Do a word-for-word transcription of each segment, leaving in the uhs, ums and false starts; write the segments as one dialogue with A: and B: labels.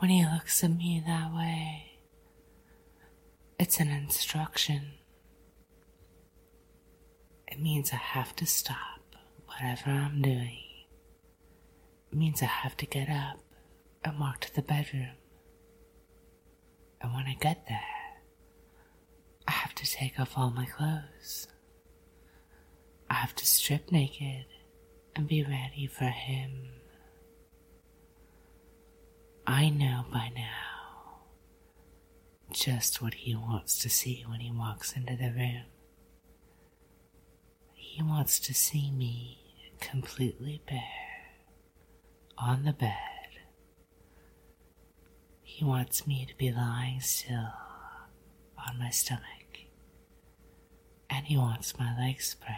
A: When he looks at me that way, it's an instruction. It means I have to stop whatever I'm doing. It means I have to get up and walk to the bedroom. And when I get there, I have to take off all my clothes. I have to strip naked and be ready for him. I know by now just what he wants to see when he walks into the room. He wants to see me completely bare on the bed. He wants me to be lying still on my stomach, and he wants my legs spread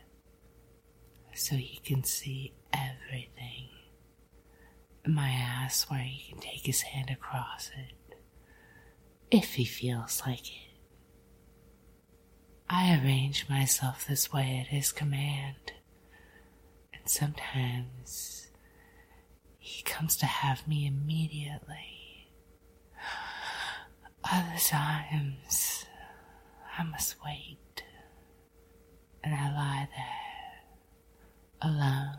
A: so he can see everything. My ass where he can take his hand across it, if he feels like it. I arrange myself this way at his command, and sometimes he comes to have me immediately. Other times, I must wait, and I lie there, alone,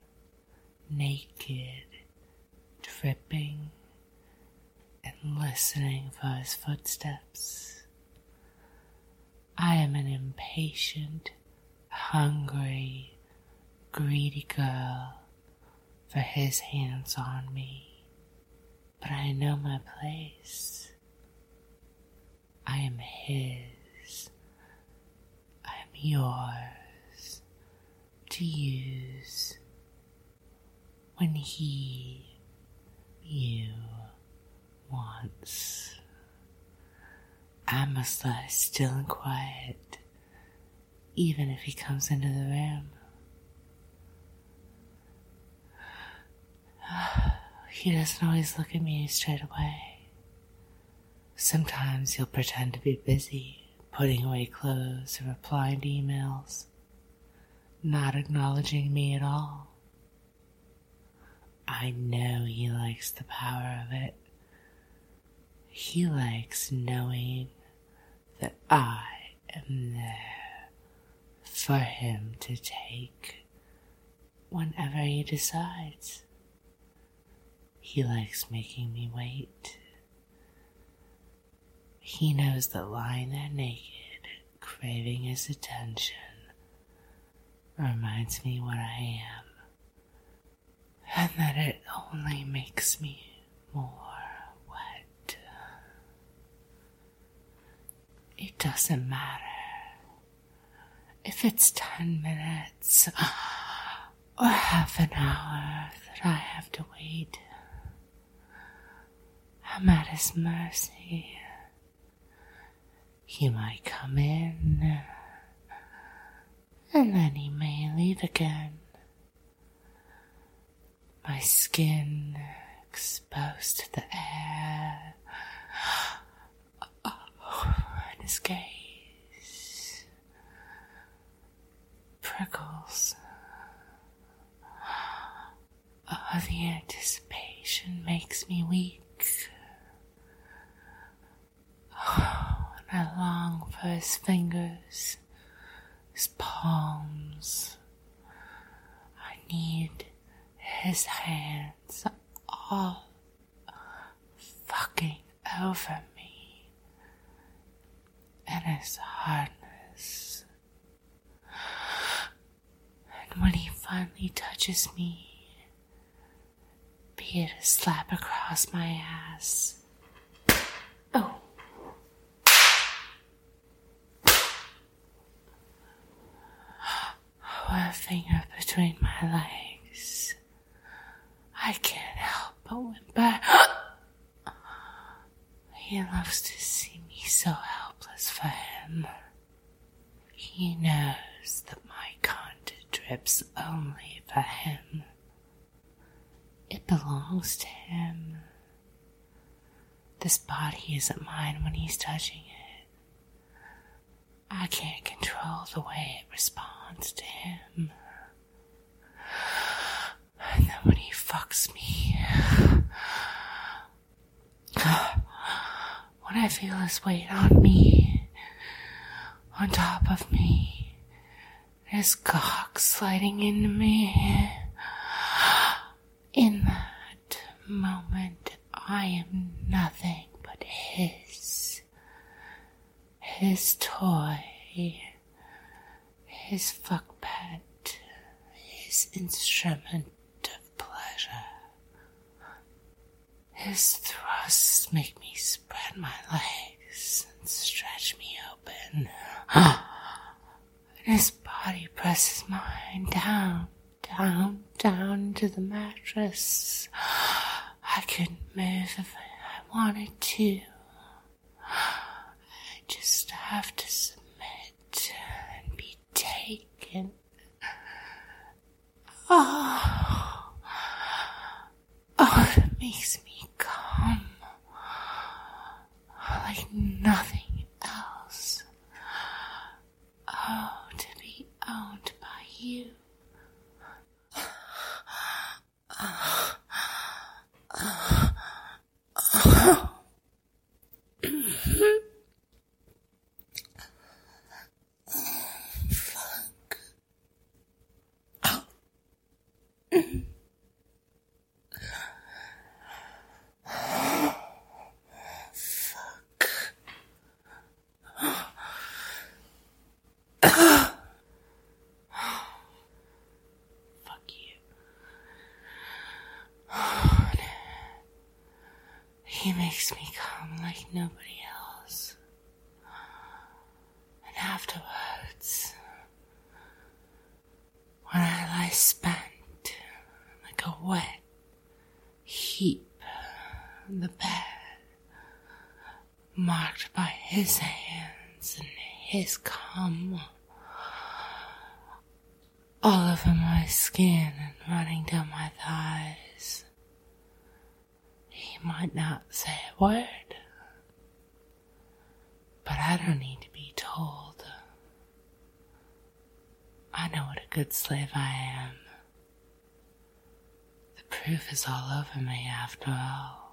A: naked, dripping, and listening for his footsteps. I am an impatient, hungry, greedy girl for his hands on me, but I know my place. I am his. I am yours to use when he, you, wants. I must lie still and quiet, even if he comes into the room. He doesn't always look at me straight away. Sometimes he'll pretend to be busy, putting away clothes or replying to emails, not acknowledging me at all. I know he likes the power of it. He likes knowing that I am there for him to take whenever he decides. He likes making me wait. He knows that lying there naked, craving his attention, reminds me what I am, and that it only makes me more wet. It doesn't matter if it's ten minutes or half an hour that I have to wait. I'm at his mercy. He might come in, and then he may leave again. My skin exposed to the air, oh, and his gaze prickles. Oh, the anticipation makes me weak. Oh, and I long for his fingers, his palms. I need his hands all fucking over me, and his hardness. And when he finally touches me, be it a slap across my ass, oh, or a finger between my legs, I can't help but whimper. He loves to see me so helpless for him. He knows that my content drips only for him. It belongs to him. This body isn't mine when he's touching it. I can't control the way it responds to him. And then when he fucks me, feel his weight on me, on top of me, his cock sliding into me. In that moment, I am nothing but his, his toy, his fuck pet, his instrument of pleasure. His thrusts make me spread my legs and stretch me open. And his body presses mine down, down, down to the mattress. I couldn't move if I wanted to. I just have to submit and be taken. Oh, oh, it makes me come like nothing else. Oh, to be owned by you. He makes me come like nobody else. And afterwards, when I lie spent like a wet heap on the bed, marked by his hands and his cum, all over my skin and running down my thighs, he might not say a word, but I don't need to be told. I know what a good slave I am. The proof is all over me after all.